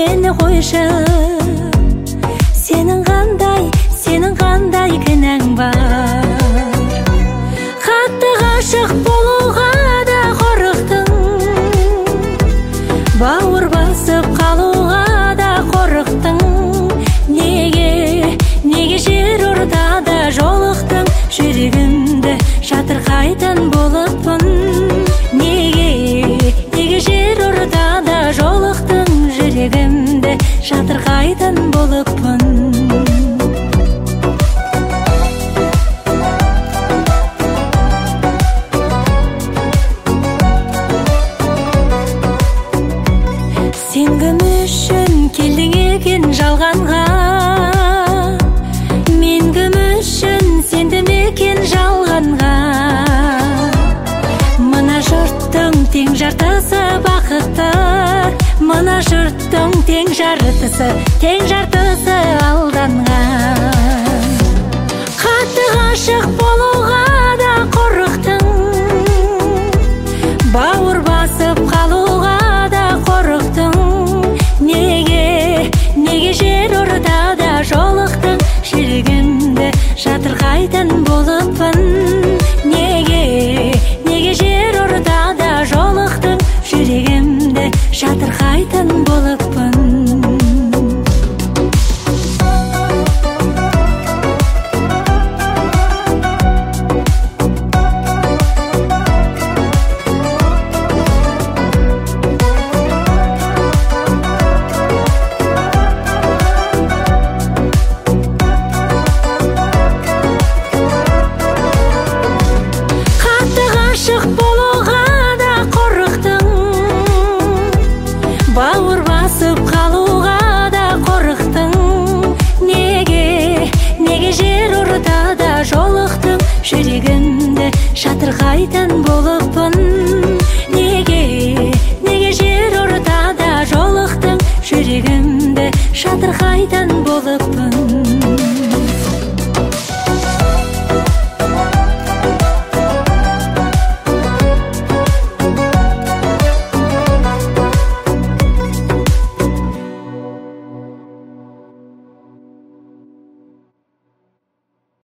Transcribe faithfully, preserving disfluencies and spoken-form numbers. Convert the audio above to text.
мені қойшы. Сенің қандай, сенің қандай кінәң бар? Қатты ғашық болуға да қорықтың, бауыр басып қалуға да қорықтың. Неге, неге жер ортада жолықтың? Жүрегімді жатырқайтын болыппын. Неге, неге жер ортада жолықтың? Жүрегімді жатырқайтын болыппын. Сен кім үшін келдің екен жалғанға? Мен кім үшін сендім екен жалғанға? Мына жұрттың тең жартысы бақытты, мына жұрттың тең жартысы, тең жартысы алданған.